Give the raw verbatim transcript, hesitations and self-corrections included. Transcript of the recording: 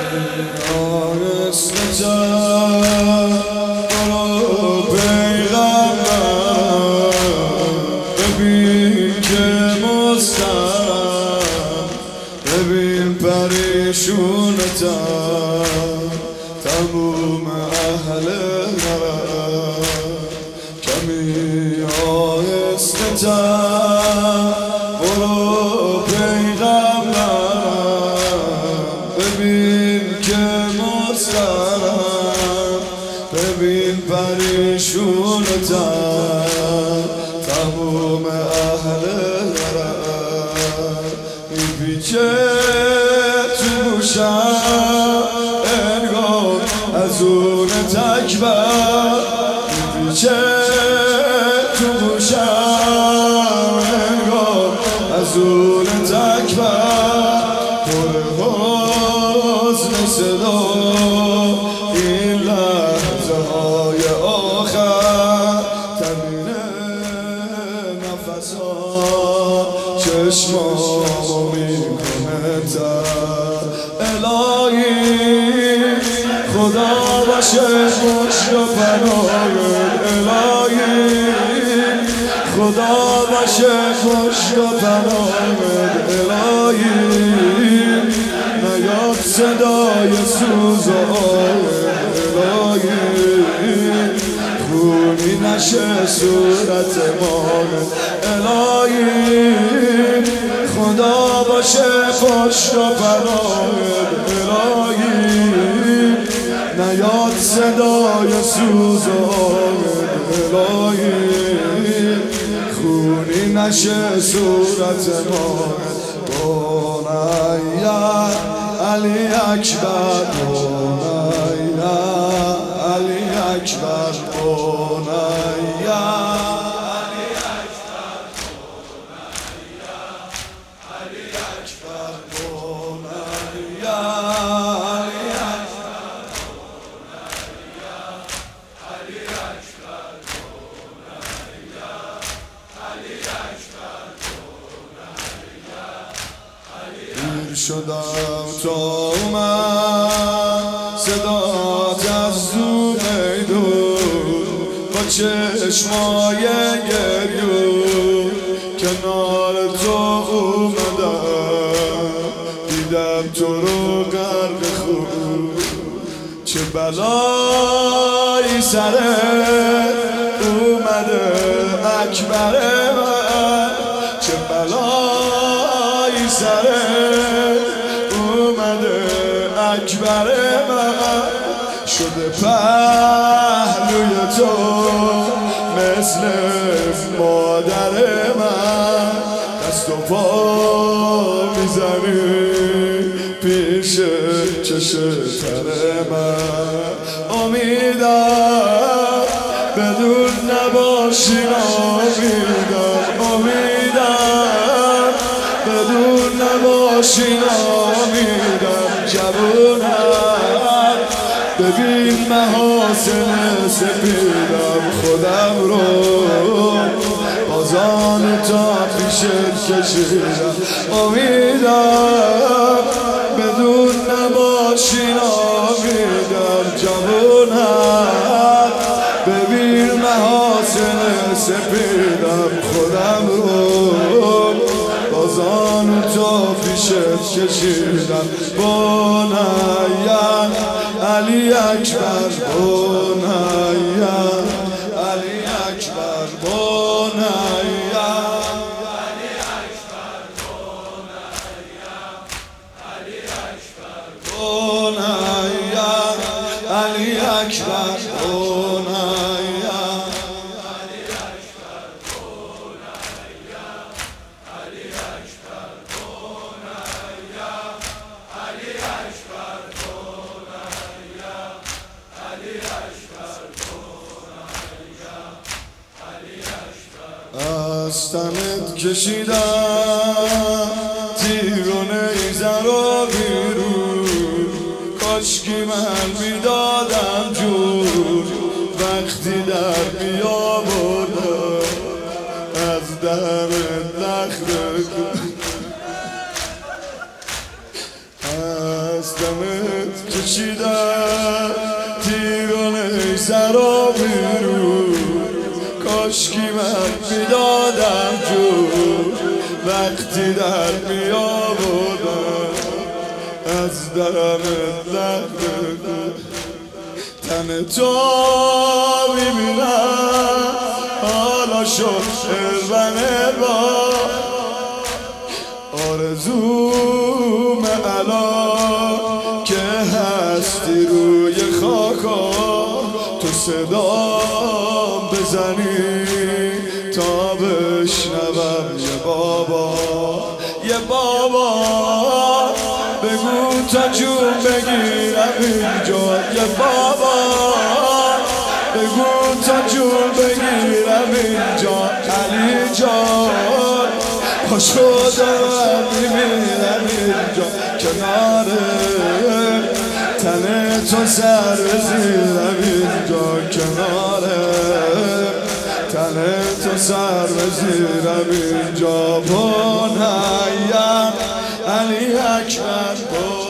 آهسته تر برو پیغمبر ببین که مستم ببین پریشونتم تموم اهل نرم کمی آهسته تر برو پیغمبر ببین که مستم ببین پریشونتم تموم اهل نرم میپیچه تو گوشم انگار از اون تکبر میپیچه تو گوشم انگار از اون تکبر پر حزن صدا این لحظه های آخر تمین نفس ها چشمامو میکنه تر الهی خدا باشه پشت و پناهت الهی خدا باشه پشت و پناهت الهی نیاد صدای سوز و آهت الهی خونی نشه صورت ماهت الهی خدا باشه پشت و پناهت الهی نیاد صدای سوز و آهت الهی خونی نشه صورت ماهت بونیا علی اکبر بونیا علی اکبر بونیا علی اکبر بونیا علی اکبر بونیا علی اکبر بونیا علی اکبر بونیا علی اکبر دیر شدم تا اومد صدات از دو میدون با چشمای گریون کنار تو اومدم دیدم تو رو غرق خون چه بلایی سرت اومده اکبر من چه بلایی سرت اومده اکبر من شده پهلوی تو مثل مادر من دست و پا میزنی پیش چش تر من امیدم بدون نباشی نامیدم امیدم بدون نباشی نامیدم جوونم ببین محاسن سپیدم خودم رو بازان تا پیشت کشیدم امیدم بدون نباشی نامیدم جوونم ببین محاسن سپیدم خودم رو بازان تا پیشت کشیدم بونیا علی اکبر بونیا علی اکبر بونیا علی اکبر بونیا علی اکبر بونیا علی اکبر بونیا علی اکبر بونیا علی اکبر بونیا علی اکبر بونیا علی اکبر بونیا علی اکبر از تنت کشیدم تیر و نیزه رو بیرون کاشکی من میدادم جون وقتی در بیاوردم از دهنت نخل از دم دستت کشیدم تیر و نیزه را بیرون کاشکی من میدادم جور وقتی در میآوردم از درم لخت تن تو میبینم حالا شد اربن با آرزوم الان که هستی روی خاکا تو صدام بزنی تا بشنوم یه بابا یه بابا بگو تا جون بگیرم اینجا یه بابا بگو تا جون بگیرم اینجا علی جان پاشو دارم میمیرم اینجا کناره تن تو سر بزیرم اینجا کناره تن تو سر بزیرم اینجا بنیم علی اکبر